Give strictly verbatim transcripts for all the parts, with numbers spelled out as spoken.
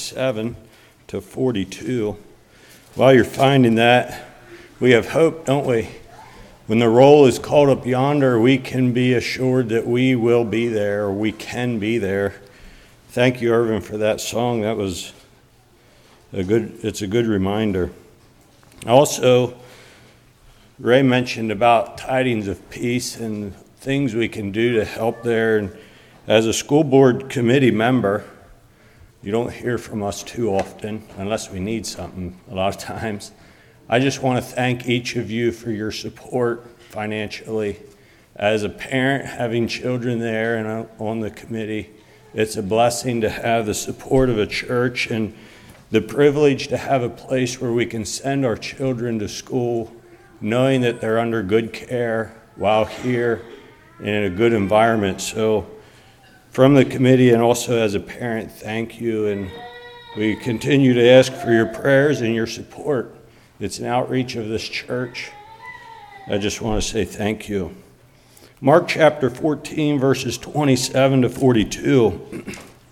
twenty-seven to forty-two. While you're finding that, we have hope, don't we? When the roll is called up yonder, we can be assured that we will be there, or we can be there. Thank you, Irvin, for that song. That was a good, it's a good reminder. Also, Ray mentioned about tidings of peace and things we can do to help there. And as a school board committee member, you don't hear from us too often unless we need something a lot of times. I just want to thank each of you for your support financially. As a parent, having children there and on the committee, it's a blessing to have the support of a church and the privilege to have a place where we can send our children to school knowing that they're under good care while here in a good environment. So from the committee and also as a parent, thank you. And we continue to ask for your prayers and your support. It's an outreach of this church. I just want to say thank you. Mark chapter fourteen, verses twenty-seven to forty-two.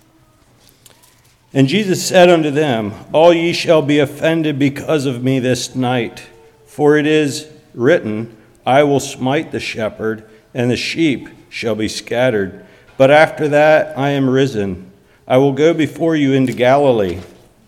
And Jesus said unto them, All ye shall be offended because of me this night. For it is written, I will smite the shepherd, and the sheep shall be scattered. But after that I am risen. I will go before you into Galilee.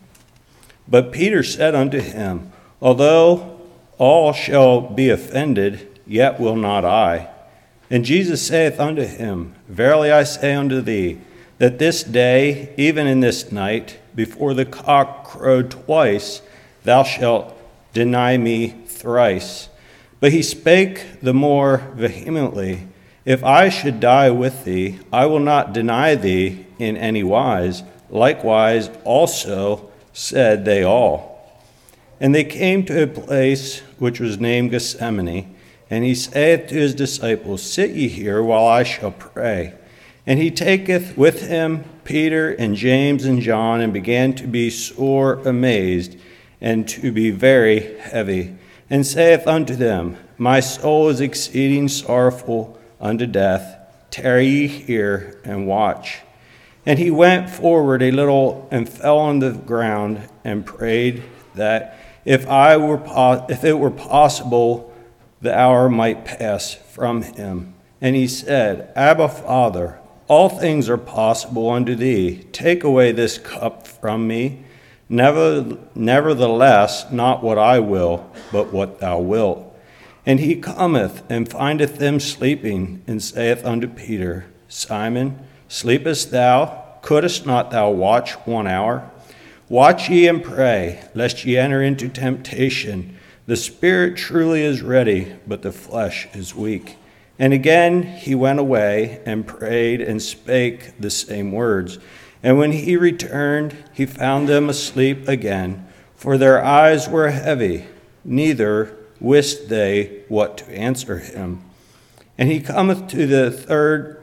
But Peter said unto him, Although all shall be offended, yet will not I. And Jesus saith unto him, Verily I say unto thee, that this day, even in this night, before the cock crow twice, thou shalt deny me thrice. But he spake the more vehemently, If I should die with thee, I will not deny thee in any wise. Likewise also said they all. And they came to a place which was named Gethsemane, and he saith to his disciples, Sit ye here while I shall pray. And he taketh with him Peter and James and John, and began to be sore amazed, and to be very heavy, and saith unto them, My soul is exceeding sorrowful unto death. Tarry ye here and watch. And he went forward a little and fell on the ground and prayed that if I were po- if it were possible, the hour might pass from him. And he said, Abba, Father, all things are possible unto thee. Take away this cup from me. Never, nevertheless, not what I will, but what thou wilt. And he cometh and findeth them sleeping, and saith unto Peter, Simon, sleepest thou? Couldest not thou watch one hour? Watch ye and pray, lest ye enter into temptation. The spirit truly is ready, but the flesh is weak. And again he went away and prayed and spake the same words. And when he returned, he found them asleep again, for their eyes were heavy, neither wist they what to answer him. And he cometh to the third,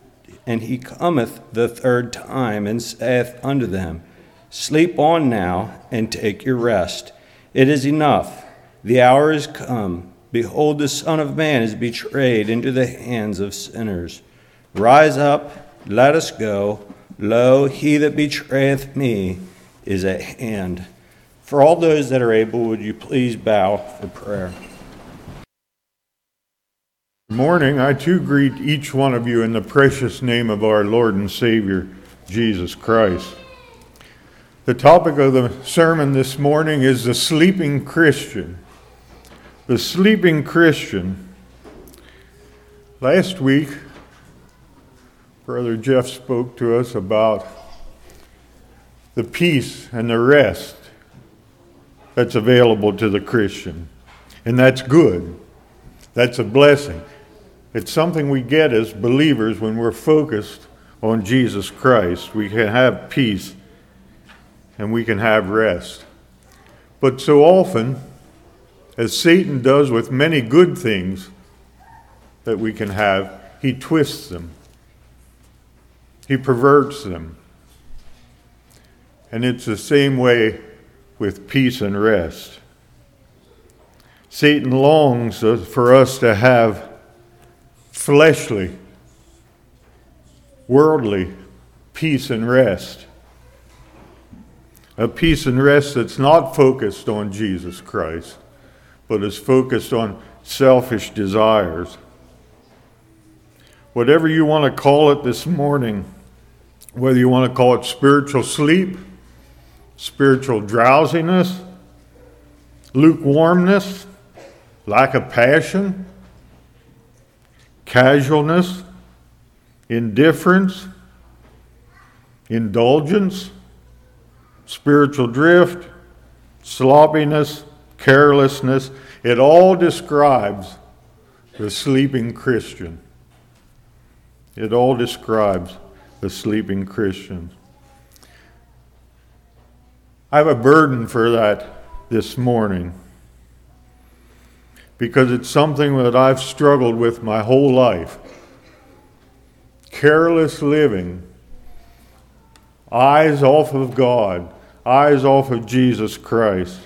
and he cometh the third time, and saith unto them, Sleep on now, and take your rest. It is enough. The hour is come. Behold, the Son of Man is betrayed into the hands of sinners. Rise up, let us go. Lo, he that betrayeth me is at hand. For all those that are able, would you please bow for prayer? Good morning. I too greet each one of you in the precious name of our Lord and Savior, Jesus Christ. The topic of the sermon this morning is the sleeping Christian. The sleeping Christian. Last week, Brother Jeff spoke to us about the peace and the rest that's available to the Christian. And that's good. That's a blessing. It's something we get as believers when we're focused on Jesus Christ. We can have peace and we can have rest. But so often, as Satan does with many good things that we can have, he twists them. He perverts them. And it's the same way with peace and rest. Satan longs for us to have fleshly, worldly peace and rest. A peace and rest that's not focused on Jesus Christ, but is focused on selfish desires. Whatever you want to call it this morning, whether you want to call it spiritual sleep, spiritual drowsiness, lukewarmness, lack of passion, casualness, indifference, indulgence, spiritual drift, sloppiness, carelessness, it all describes the sleeping Christian. It all describes the sleeping Christian. I have a burden for that this morning because it's something that I've struggled with my whole life. Careless living, eyes off of God, eyes off of Jesus Christ.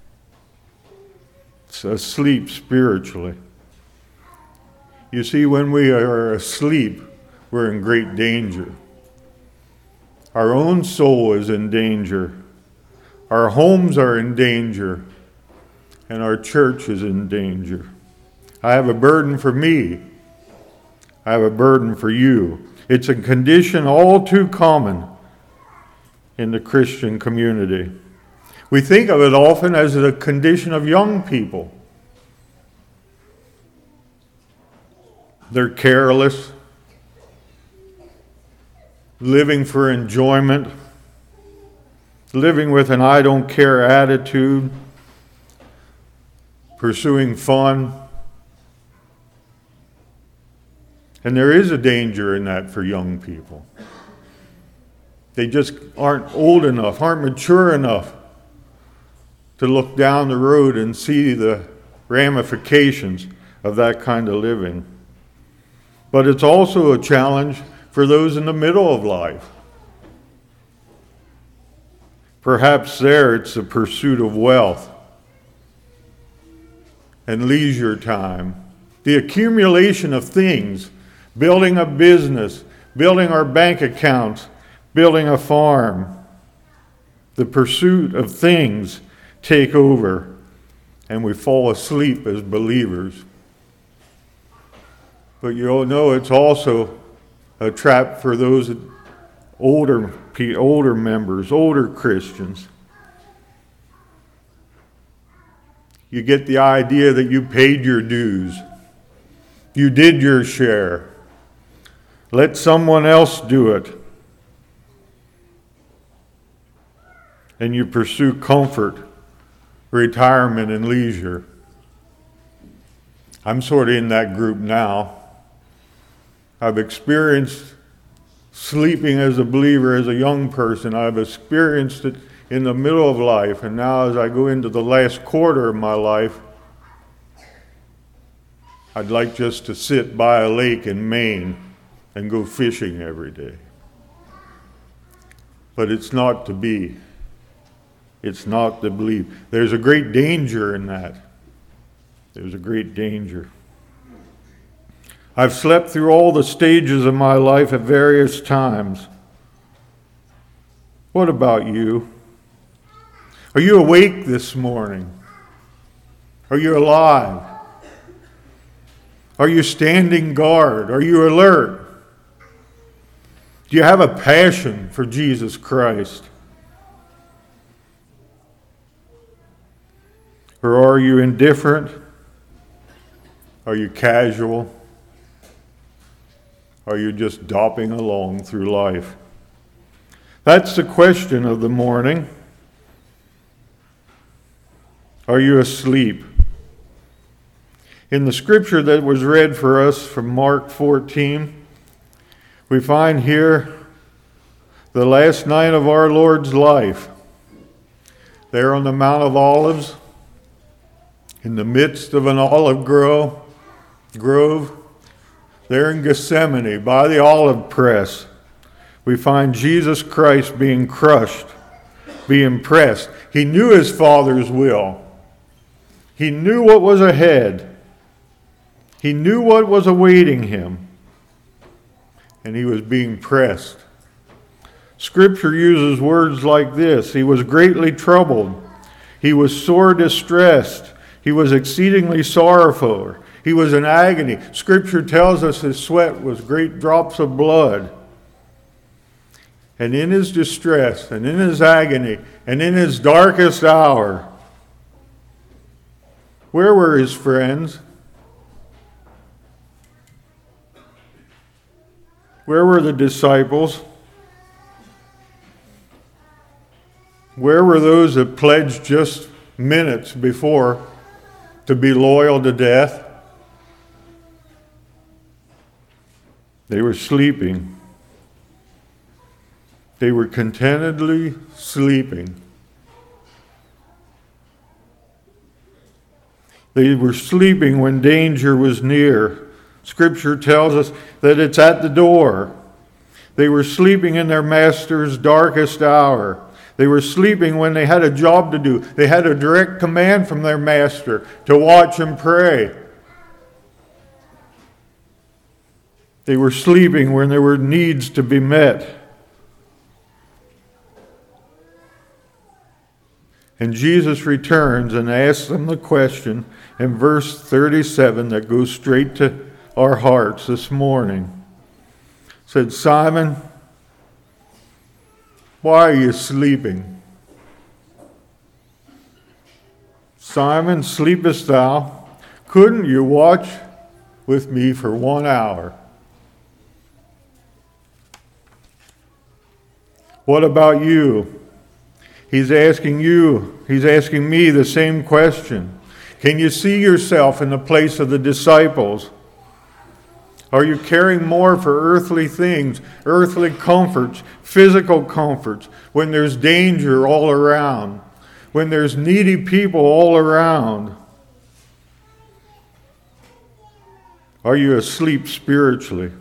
It's asleep spiritually. You see, when we are asleep, we're in great danger. Our own soul is in danger. Our homes are in danger. And our church is in danger. I have a burden for me. I have a burden for you. It's a condition all too common in the Christian community. We think of it often as the condition of young people. They're careless, living for enjoyment, living with an I don't care attitude, pursuing fun. And there is a danger in that for young people. They just aren't old enough, aren't mature enough to look down the road and see the ramifications of that kind of living. But it's also a challenge for those in the middle of life. Perhaps there it's the pursuit of wealth and leisure time, the accumulation of things, building a business, building our bank accounts, building a farm. The pursuit of things take over, and we fall asleep as believers. But you'll know it's also a trap for those older, older members, older Christians. You get the idea that you paid your dues. You did your share. Let someone else do it. And you pursue comfort, retirement, and leisure. I'm sort of in that group now. I've experienced sleeping as a believer as a young person. I've experienced it in the middle of life. And now as I go into the last quarter of my life, I'd like just to sit by a lake in Maine and go fishing every day. But it's not to be. It's not to believe. There's a great danger in that. There's a great danger. I've slept through all the stages of my life at various times. What about you? Are you awake this morning? Are you alive? Are you standing guard? Are you alert? Do you have a passion for Jesus Christ? Or are you indifferent? Are you casual? Are you just dopping along through life? That's the question of the morning. Are you asleep? In the scripture that was read for us from Mark fourteen, we find here the last night of our Lord's life. There on the Mount of Olives, in the midst of an olive grove, grove, there in Gethsemane, by the olive press, we find Jesus Christ being crushed, being pressed. He knew his Father's will. He knew what was ahead. He knew what was awaiting him. And he was being pressed. Scripture uses words like this: he was greatly troubled, he was sore distressed, he was exceedingly sorrowful, he was in agony. Scripture tells us his sweat was great drops of blood. And in his distress, and in his agony, and in his darkest hour, where were his friends? Where were the disciples? Where were those that pledged just minutes before to be loyal to death? They were sleeping. They were contentedly sleeping. They were sleeping when danger was near. Scripture tells us that it's at the door. They were sleeping in their master's darkest hour. They were sleeping when they had a job to do. They had a direct command from their master to watch and pray. They were sleeping when there were needs to be met. And Jesus returns and asks them the question in verse thirty-seven that goes straight to our hearts this morning. Said, Simon, why are you sleeping? Simon, sleepest thou? Couldn't you watch with me for one hour? What about you? He's asking you, he's asking me the same question. Can you see yourself in the place of the disciples? Are you caring more for earthly things, earthly comforts, physical comforts, when there's danger all around, when there's needy people all around? Are you asleep spiritually?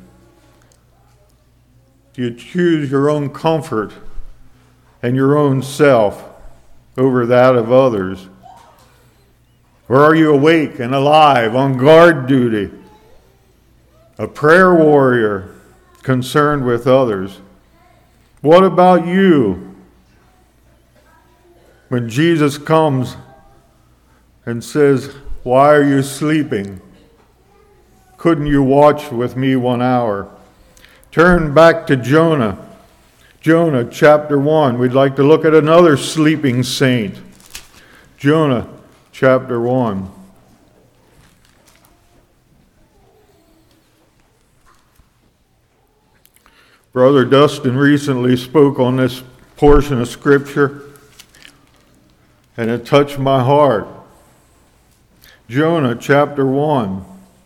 Do you choose your own comfort and your own self over that of others? Or are you awake and alive, on guard duty, a prayer warrior concerned with others? What about you? When Jesus comes and says, why are you sleeping? Couldn't you watch with me one hour? Turn back to Jonah. Jonah chapter one. We'd like to look at another sleeping saint. Jonah chapter one. Brother Dustin recently spoke on this portion of Scripture, and it touched my heart. Jonah chapter one.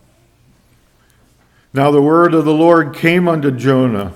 Now the word of the Lord came unto Jonah,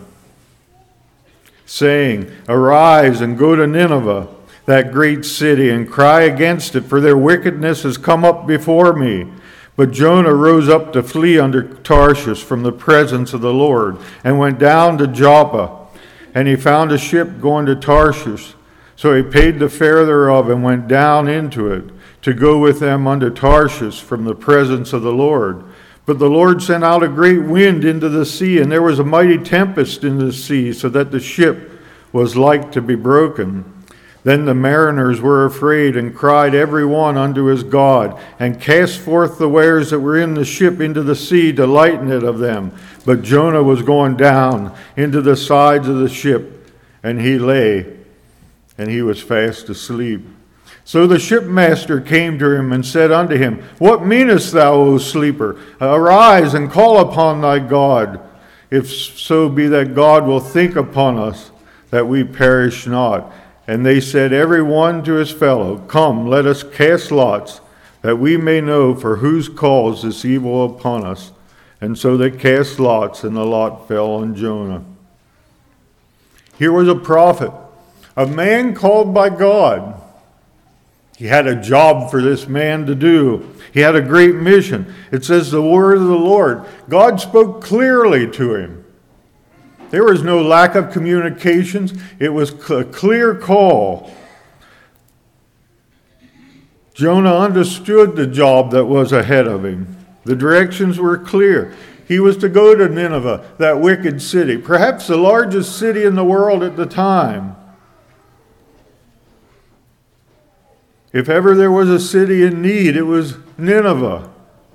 saying, Arise and go to Nineveh, that great city, and cry against it, for their wickedness has come up before me. But Jonah rose up to flee unto Tarshish from the presence of the Lord, and went down to Joppa. And he found a ship going to Tarshish. So he paid the fare thereof, and went down into it, to go with them unto Tarshish from the presence of the Lord. But the Lord sent out a great wind into the sea, and there was a mighty tempest in the sea, so that the ship was like to be broken. Then the mariners were afraid, and cried every one unto his God, and cast forth the wares that were in the ship into the sea to lighten it of them. But Jonah was going down into the sides of the ship, and he lay, and he was fast asleep. So the shipmaster came to him and said unto him, What meanest thou, O sleeper? Arise and call upon thy God, if so be that God will think upon us, that we perish not. And they said every one to his fellow, Come, let us cast lots, that we may know for whose cause this evil upon us. And so they cast lots, and the lot fell on Jonah. Here was a prophet, a man called by God. He had a job for this man to do. He had a great mission. It says the word of the Lord. God spoke clearly to him. There was no lack of communications. It was a clear call. Jonah understood the job that was ahead of him. The directions were clear. He was to go to Nineveh, that wicked city, perhaps the largest city in the world at the time. If ever there was a city in need, it was Nineveh.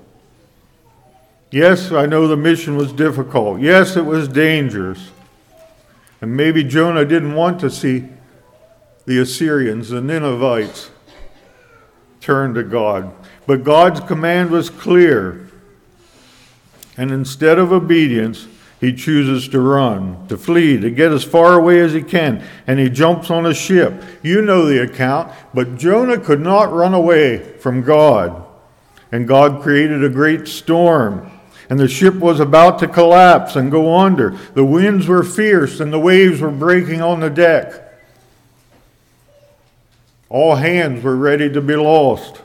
Yes, I know the mission was difficult. Yes, it was dangerous. And maybe Jonah didn't want to see the Assyrians, the Ninevites, turn to God. But God's command was clear. And instead of obedience, he chooses to run, to flee, to get as far away as he can. And he jumps on a ship. You know the account. But Jonah could not run away from God. And God created a great storm. And the ship was about to collapse and go under. The winds were fierce and the waves were breaking on the deck. All hands were ready to be lost.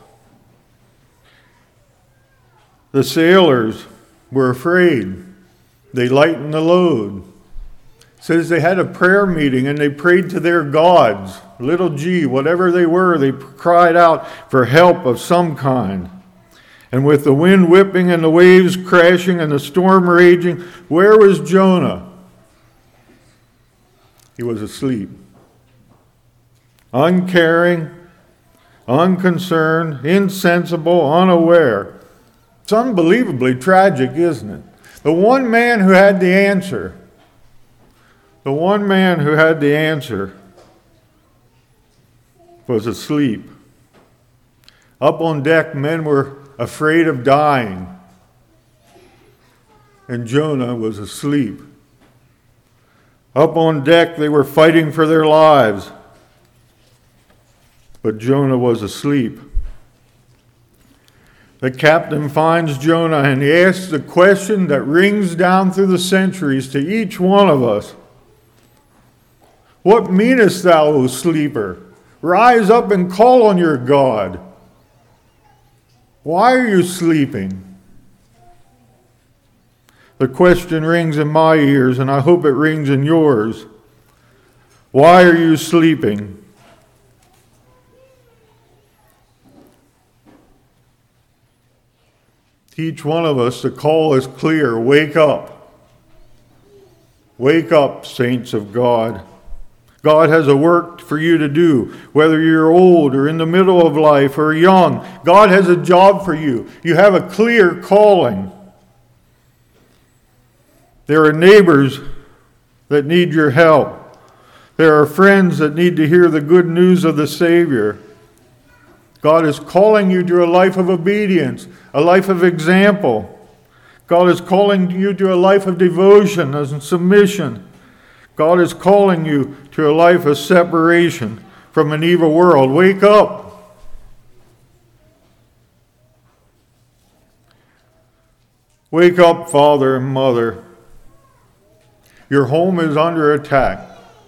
The sailors were afraid. They lightened the load. It says they had a prayer meeting and they prayed to their gods. Little g, whatever they were, they cried out for help of some kind. And with the wind whipping and the waves crashing and the storm raging, where was Jonah? He was asleep. Uncaring, unconcerned, insensible, unaware. It's unbelievably tragic, isn't it? The one man who had the answer, the one man who had the answer was asleep. Up on deck, men were afraid of dying, and Jonah was asleep. Up on deck, they were fighting for their lives, but Jonah was asleep. The captain finds Jonah and he asks the question that rings down through the centuries to each one of us. What meanest thou, O sleeper? Rise up and call on your God. Why are you sleeping? The question rings in my ears, and I hope it rings in yours. Why are you sleeping? To each one of us, the call is clear. Wake up. Wake up, saints of God. God has a work for you to do, whether you're old or in the middle of life or young. God has a job for you. You have a clear calling. There are neighbors that need your help. There are friends that need to hear the good news of the Savior. God is calling you to a life of obedience, a life of example. God is calling you to a life of devotion and submission. God is calling you to a life of separation from an evil world. Wake up. Wake up, father and mother. Your home is under attack.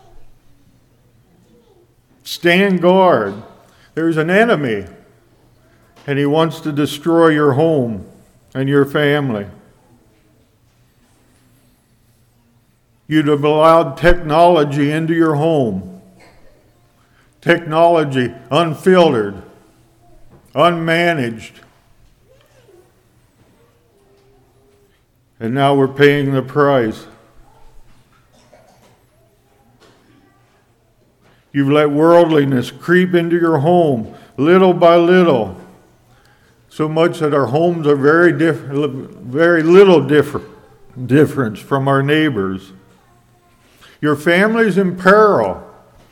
Stand guard. There's an enemy, and he wants to destroy your home and your family. You'd have allowed technology into your home. Technology unfiltered, unmanaged. And now we're paying the price. You've let worldliness creep into your home little by little, so much that our homes are very different, very little different, difference from our neighbors. Your family's in peril.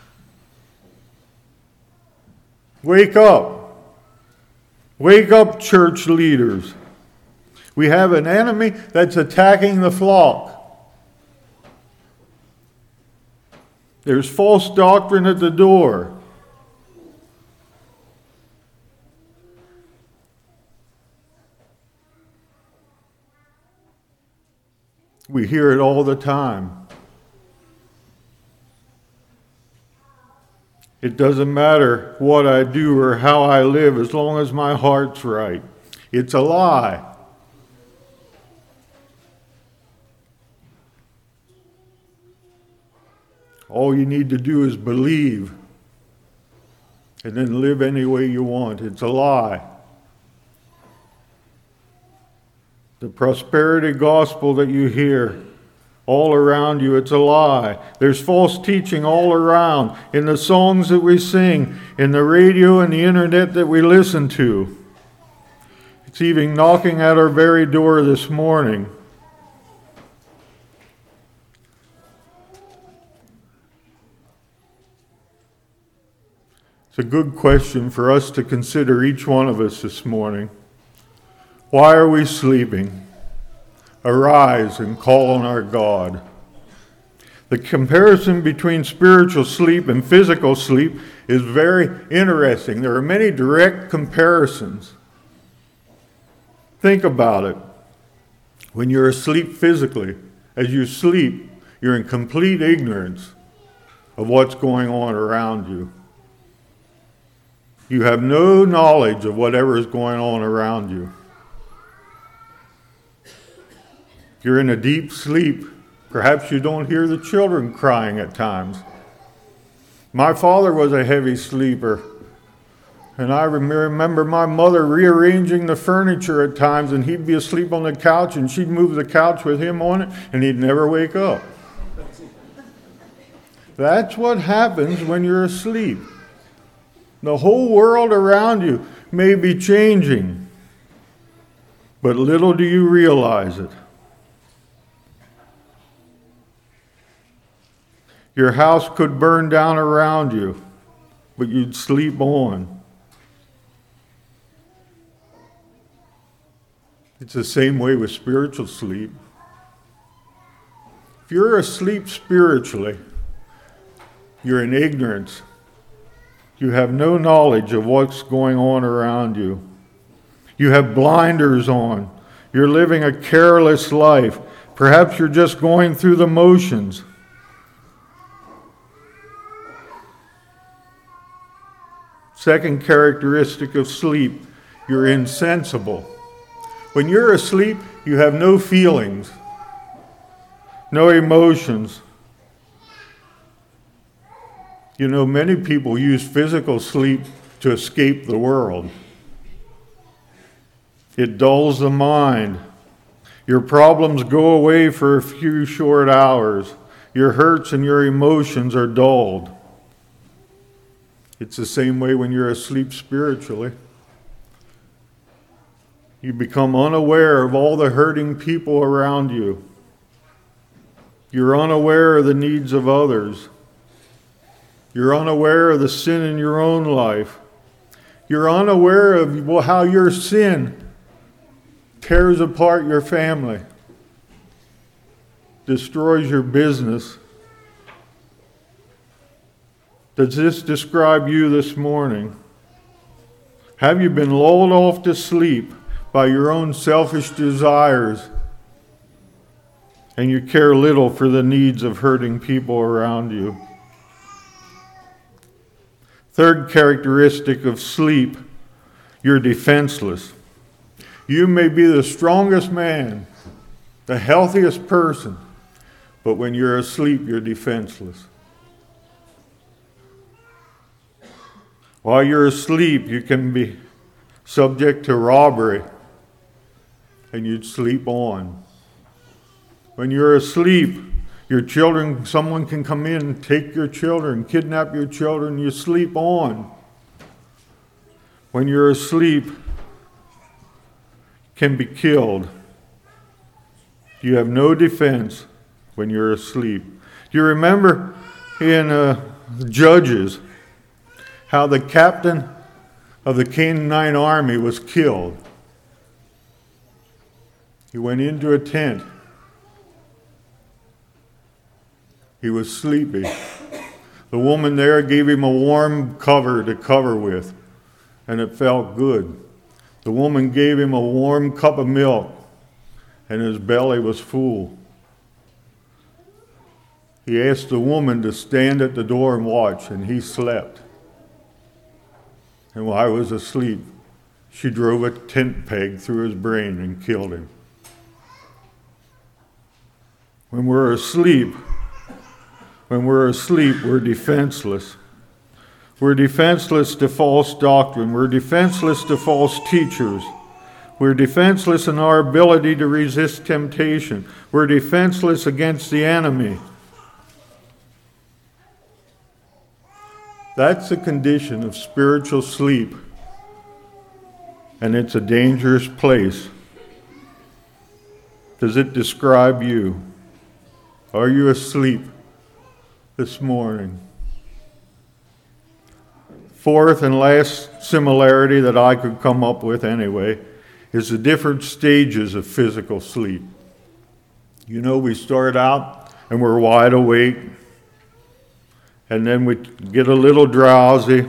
Wake up. Wake up, church leaders. We have an enemy that's attacking the flock. There's false doctrine at the door. We hear it all the time. It doesn't matter what I do or how I live as long as my heart's right. It's a lie. All you need to do is believe and then live any way you want. It's a lie. The prosperity gospel that you hear all around you, it's a lie. There's false teaching all around, in the songs that we sing, in the radio and the internet that we listen to. It's even knocking at our very door this morning. It's a good question for us to consider, each one of us this morning. Why are we sleeping? Arise and call on our God. The comparison between spiritual sleep and physical sleep is very interesting. There are many direct comparisons. Think about it. When you're asleep physically, as you sleep, you're in complete ignorance of what's going on around you. You have no knowledge of whatever is going on around you. You're in a deep sleep. Perhaps you don't hear the children crying at times. My father was a heavy sleeper, and I remember my mother rearranging the furniture at times, and he'd be asleep on the couch, and she'd move the couch with him on it, and he'd never wake up. That's what happens when you're asleep. The whole world around you may be changing, but little do you realize it. Your house could burn down around you, but you'd sleep on. It's the same way with spiritual sleep. If you're asleep spiritually, you're in ignorance. You have no knowledge of what's going on around you. You have blinders on. You're living a careless life. Perhaps you're just going through the motions. Second characteristic of sleep, you're insensible. When you're asleep, you have no feelings, no emotions. You know, many people use physical sleep to escape the world. It dulls the mind. Your problems go away for a few short hours. Your hurts and your emotions are dulled. It's the same way when you're asleep spiritually. You become unaware of all the hurting people around you. You're unaware of the needs of others. You're unaware of the sin in your own life. You're unaware of how your sin tears apart your family, destroys your business. Does this describe you this morning? Have you been lulled off to sleep by your own selfish desires, and you care little for the needs of hurting people around you? Third characteristic of sleep, you're defenseless. You may be the strongest man, the healthiest person, but when you're asleep, you're defenseless. While you're asleep, you can be subject to robbery, and you'd sleep on. When you're asleep, your children, someone can come in and take your children, kidnap your children, you sleep on. When you're asleep, can be killed. You have no defense when you're asleep. Do you remember in uh, Judges how the captain of the Canaanite army was killed? He went into a tent. He was sleepy. The woman there gave him a warm cover to cover with, and it felt good. The woman gave him a warm cup of milk, and his belly was full. He asked the woman to stand at the door and watch, and he slept. And while I was asleep, she drove a tent peg through his brain and killed him. When we're asleep, when we're asleep, we're defenseless. We're defenseless to false doctrine. We're defenseless to false teachers. We're defenseless in our ability to resist temptation. We're defenseless against the enemy. That's the condition of spiritual sleep. And it's a dangerous place. Does it describe you? Are you asleep this morning? Fourth and last similarity that I could come up with anyway is the different stages of physical sleep. You know, we start out and we're wide awake, and then we get a little drowsy,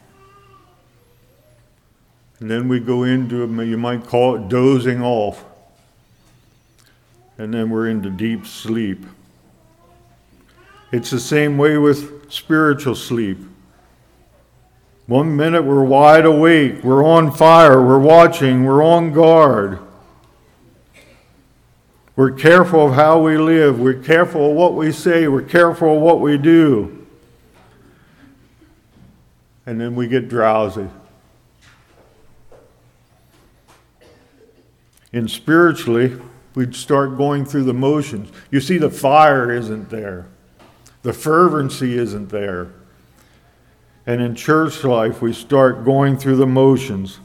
and then we go into, you might call it dozing off, and then we're into deep sleep. It's the same way with spiritual sleep. One minute we're wide awake, we're on fire, we're watching, we're on guard. We're careful of how we live, we're careful of what we say, we're careful of what we do. And then we get drowsy. And spiritually, we'd start going through the motions. You see, the fire isn't there. The fervency isn't there. And in church life, we start going through the motions.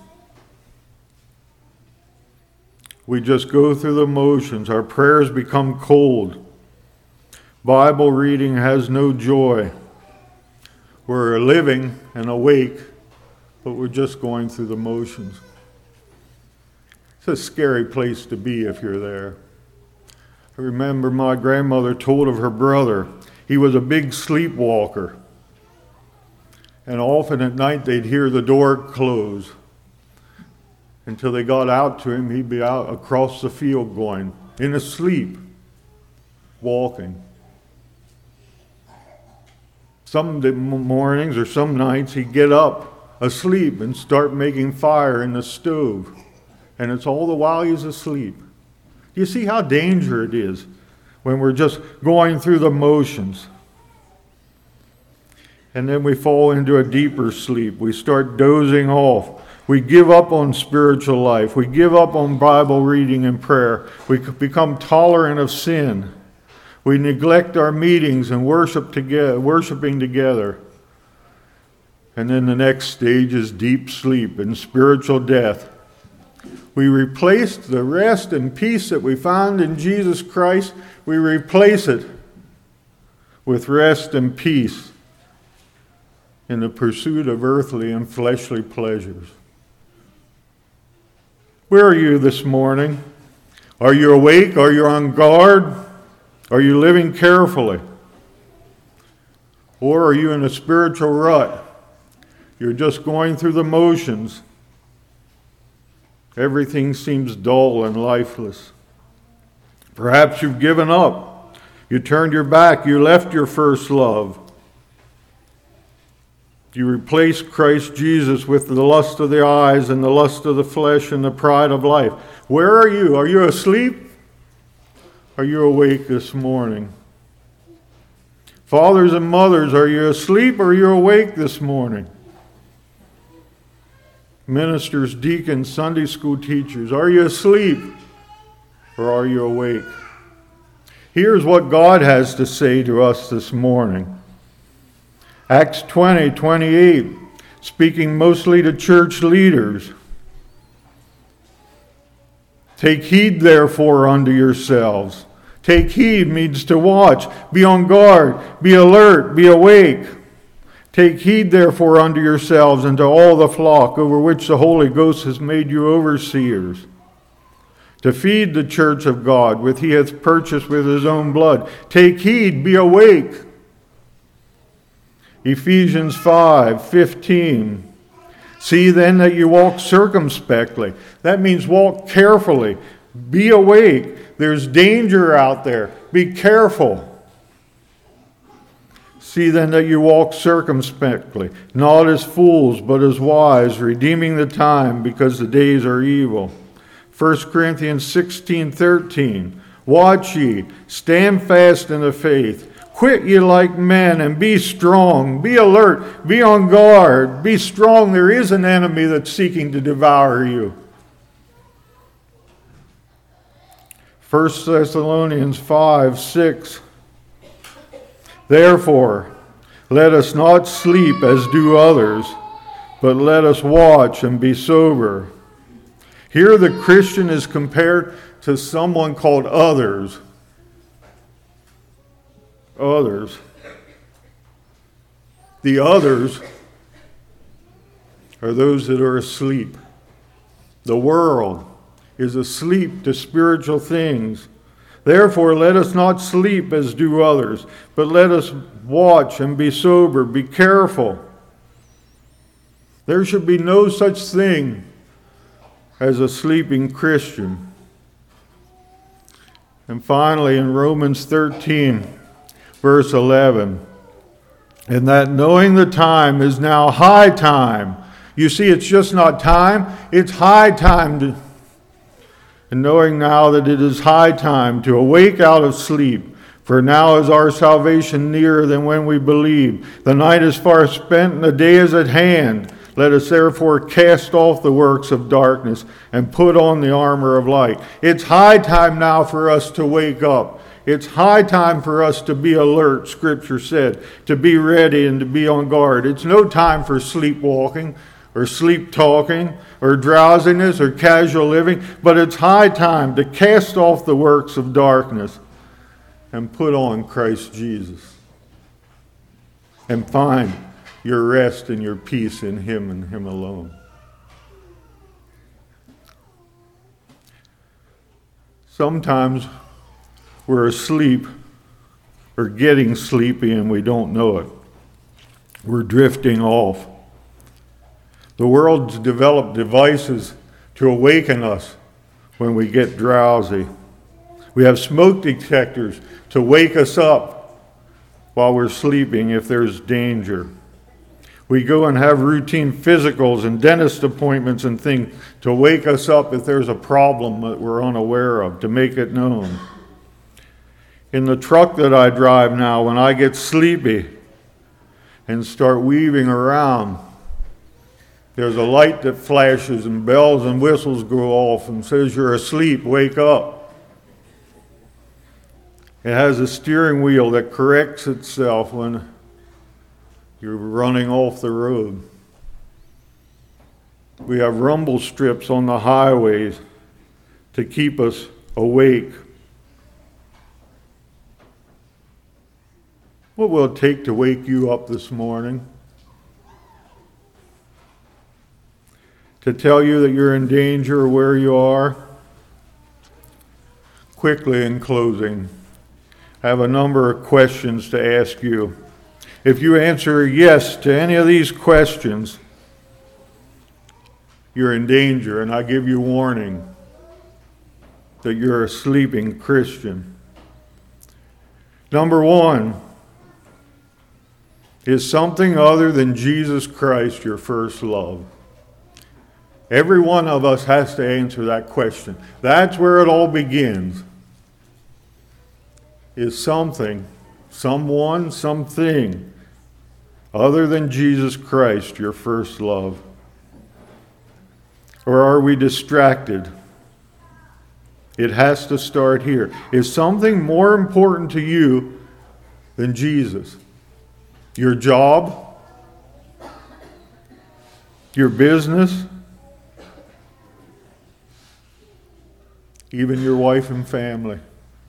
We just go through the motions. Our prayers become cold. Bible reading has no joy. We're living and awake, but we're just going through the motions. It's a scary place to be if you're there. I remember my grandmother told of her brother. He was a big sleepwalker. And often at night they'd hear the door close. Until they got out to him, he'd be out across the field going, in his sleep, walking. Some mornings or some nights he'd get up asleep and start making fire in the stove. And it's all the while he's asleep. Do you see how dangerous it is when we're just going through the motions? And then we fall into a deeper sleep. We start dozing off. We give up on spiritual life. We give up on Bible reading and prayer. We become tolerant of sin. We neglect our meetings and worship together, worshiping together. And then the next stage is deep sleep and spiritual death. We replace the rest and peace that we found in Jesus Christ, we replace it with rest and peace in the pursuit of earthly and fleshly pleasures. Where are you this morning? Are you awake? Are you on guard? Are you living carefully? Or are you in a spiritual rut? You're just going through the motions. Everything seems dull and lifeless. Perhaps you've given up. You turned your back. You left your first love. You replaced Christ Jesus with the lust of the eyes and the lust of the flesh and the pride of life. Where are you? Are you asleep? Are you awake this morning? Fathers and mothers, are you asleep or are you awake this morning? Ministers, deacons, Sunday school teachers, are you asleep or are you awake? Here's what God has to say to us this morning. Acts twenty, twenty-eight, speaking mostly to church leaders. Take heed, therefore, unto yourselves. Take heed means to watch, be on guard, be alert, be awake. Take heed, therefore, unto yourselves and to all the flock over which the Holy Ghost has made you overseers, to feed the church of God, which he hath purchased with his own blood. Take heed, be awake. Ephesians five fifteen. See then that you walk circumspectly. That means walk carefully. Be awake. There's danger out there. Be careful. See then that you walk circumspectly, not as fools, but as wise, redeeming the time, because the days are evil. First Corinthians sixteen thirteen. Watch ye, stand fast in the faith. Quit ye like men and be strong. Be alert. Be on guard. Be strong. There is an enemy that's seeking to devour you. First Thessalonians five, six. Therefore, let us not sleep as do others, but let us watch and be sober. Here the Christian is compared to someone called others. Others. The others are those that are asleep. The world is asleep to spiritual things. Therefore, let us not sleep as do others, but let us watch and be sober, be careful. There should be no such thing as a sleeping Christian. And finally, in Romans thirteen, verse eleven, and that knowing the time is now high time. You see, it's just not time, it's high time to And knowing now that it is high time to awake out of sleep, for now is our salvation nearer than when we believed. The night is far spent and the day is at hand. Let us therefore cast off the works of darkness and put on the armor of light. It's high time now for us to wake up. It's high time for us to be alert, Scripture said, to be ready and to be on guard. It's no time for sleepwalking or sleep talking, or drowsiness, or casual living, but it's high time to cast off the works of darkness and put on Christ Jesus and find your rest and your peace in Him and Him alone. Sometimes we're asleep or getting sleepy and we don't know it. We're drifting off. The world's developed devices to awaken us when we get drowsy. We have smoke detectors to wake us up while we're sleeping if there's danger. We go and have routine physicals and dentist appointments and things to wake us up if there's a problem that we're unaware of, to make it known. In the truck that I drive now, when I get sleepy and start weaving around, there's a light that flashes and bells and whistles go off and says, you're asleep, wake up. It has a steering wheel that corrects itself when you're running off the road. We have rumble strips on the highways to keep us awake. What will it take to wake you up this morning? To tell you that you're in danger or where you are? Quickly, in closing, I have a number of questions to ask you. If you answer yes to any of these questions, you're in danger, and I give you warning that you're a sleeping Christian. Number one, is something other than Jesus Christ your first love? Every one of us has to answer that question. That's where it all begins. Is something, someone, something other than Jesus Christ your first love? Or are we distracted? It has to start here. Is something more important to you than Jesus? Your job? Your business? Even your wife and family?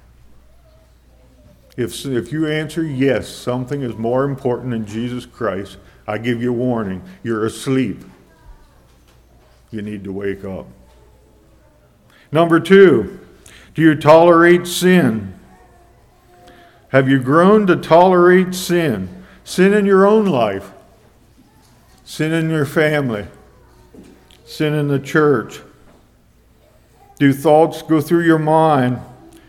If, if you answer yes, something is more important than Jesus Christ, I give you a warning. You're asleep. You need to wake up. Number two, do you tolerate sin? Have you grown to tolerate sin? Sin in your own life. Sin in your family. Sin in the church. Do thoughts go through your mind?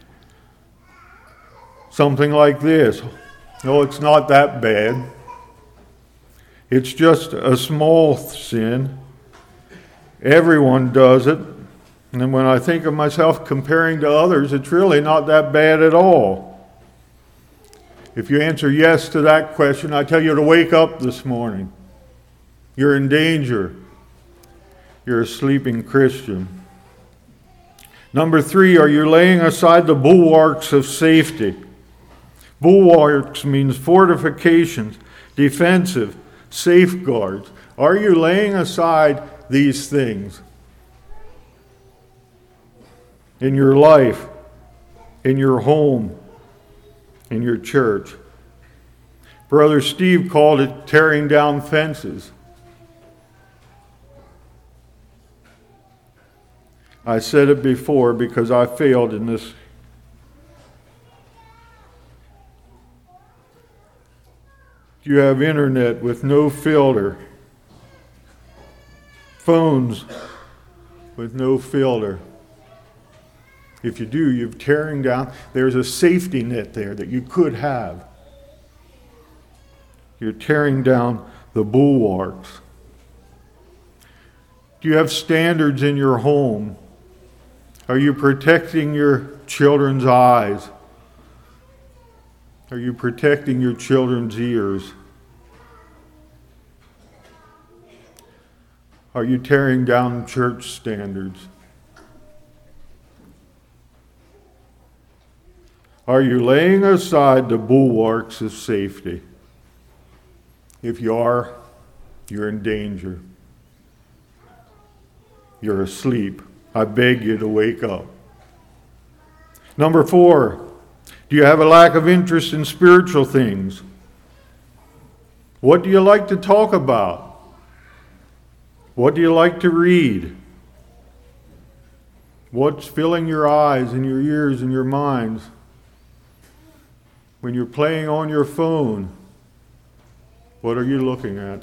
Something like this. No, it's not that bad. It's just a small sin. Everyone does it. And when I think of myself comparing to others, it's really not that bad at all. If you answer yes to that question, I tell you to wake up this morning. You're in danger. You're a sleeping Christian. Number three, are you laying aside the bulwarks of safety? Bulwarks means fortifications, defensive, safeguards. Are you laying aside these things in your life, in your home, in your church? Brother Steve called it tearing down fences. I said it before because I failed in this. You have internet with no filter, phones with no filter. If you do, you're tearing down. There's a safety net there that you could have. You're tearing down the bulwarks. Do you have standards in your home? Are you protecting your children's eyes? Are you protecting your children's ears? Are you tearing down church standards? Are you laying aside the bulwarks of safety? If you are, you're in danger. You're asleep. I beg you to wake up. Number four, do you have a lack of interest in spiritual things? What do you like to talk about? What do you like to read? What's filling your eyes and your ears and your minds? When you're playing on your phone, what are you looking at?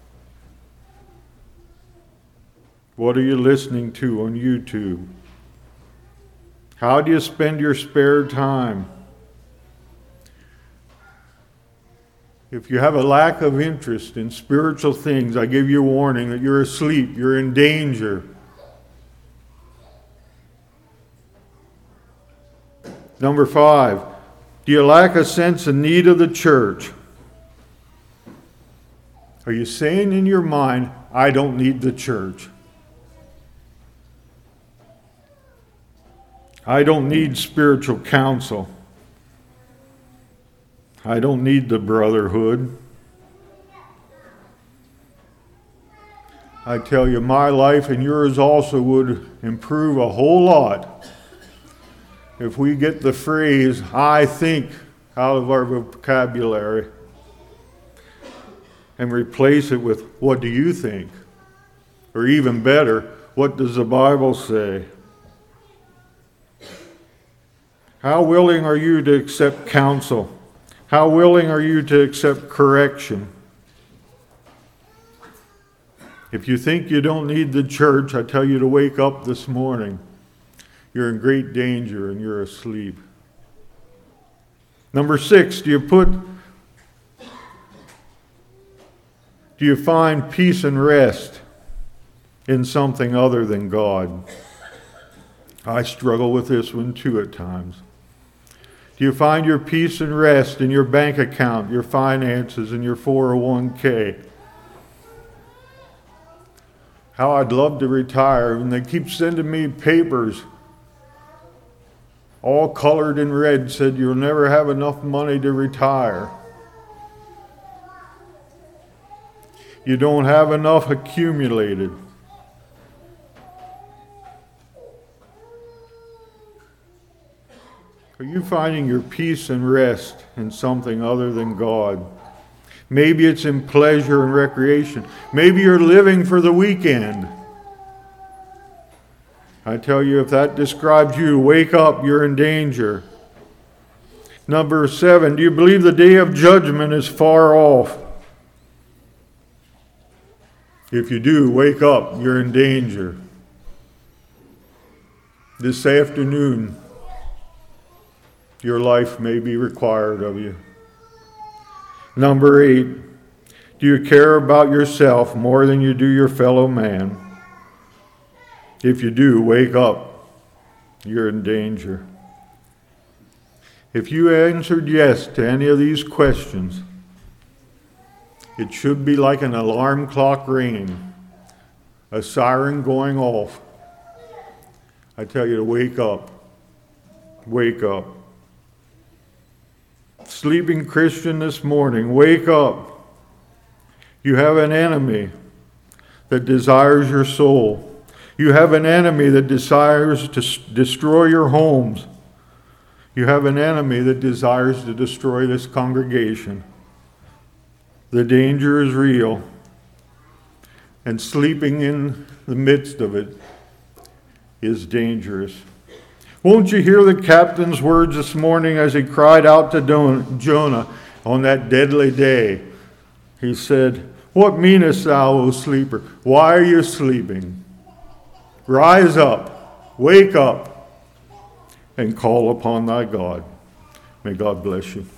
What are you listening to on YouTube? How do you spend your spare time? If you have a lack of interest in spiritual things, I give you a warning that you're asleep, you're in danger. Number five, do you lack a sense of need of the church? Are you saying in your mind, I don't need the church? I don't need spiritual counsel. I don't need the brotherhood. I tell you, my life and yours also would improve a whole lot if we get the phrase, I think, out of our vocabulary and replace it with, what do you think? Or even better, what does the Bible say? How willing are you to accept counsel? How willing are you to accept correction? If you think you don't need the church, I tell you to wake up this morning. You're in great danger and you're asleep. Number six, do you put, do you find peace and rest in something other than God? I struggle with this one too at times. Do you find your peace and rest in your bank account, your finances, and your four oh one k? How I'd love to retire, and they keep sending me papers all colored in red, said you'll never have enough money to retire. You don't have enough accumulated. Are you finding your peace and rest in something other than God? Maybe it's in pleasure and recreation. Maybe you're living for the weekend. I tell you, if that describes you, wake up, you're in danger. Number seven, do you believe the day of judgment is far off? If you do, wake up, you're in danger. This afternoon, your life may be required of you. Number eight, do you care about yourself more than you do your fellow man? If you do, wake up. You're in danger. If you answered yes to any of these questions, it should be like an alarm clock ringing, a siren going off. I tell you to wake up. Wake up. Sleeping Christian this morning, wake up. You have an enemy that desires your soul. You have an enemy that desires to destroy your homes. You have an enemy that desires to destroy this congregation. The danger is real. And sleeping in the midst of it is dangerous. Won't you hear the captain's words this morning as he cried out to Jonah on that deadly day? He said, "What meanest thou, O sleeper? Why are you sleeping? Rise up, wake up, and call upon thy God." May God bless you.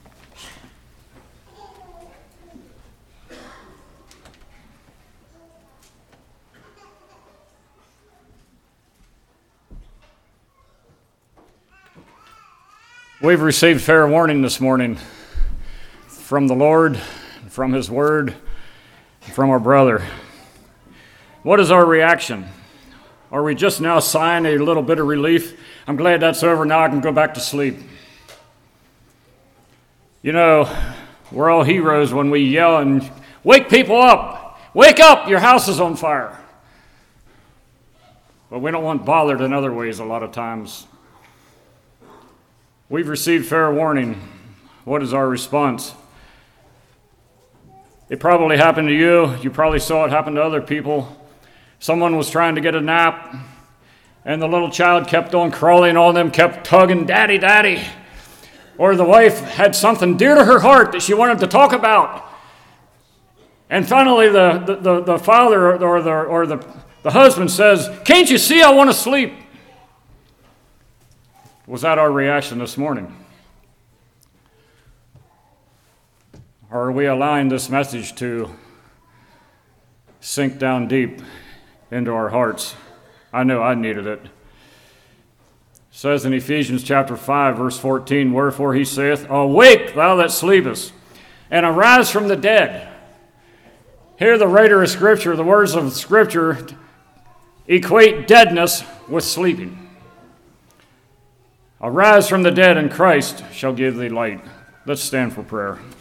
We've received fair warning this morning from the Lord, from His Word, from our brother. What is our reaction? Are we just now sighing a little bit of relief? I'm glad that's over, now I can go back to sleep. You know, we're all heroes when we yell and wake people up. Wake up, your house is on fire. But we don't want bothered in other ways a lot of times. We've received fair warning. What is our response? It probably happened to you. You probably saw it happen to other people. Someone was trying to get a nap, and the little child kept on crawling on them, kept tugging, "Daddy, Daddy." Or the wife had something dear to her heart that she wanted to talk about. And finally the, the, the, the father or, the, or the, the husband says, "Can't you see I want to sleep?" Was that our reaction this morning? Or are we allowing this message to sink down deep into our hearts? I know I needed it. It says in Ephesians chapter five, verse fourteen, "Wherefore he saith, Awake, thou that sleepest, and arise from the dead." Here the writer of Scripture, the words of Scripture, equate deadness with sleeping. Arise from the dead, and Christ shall give thee light. Let's stand for prayer.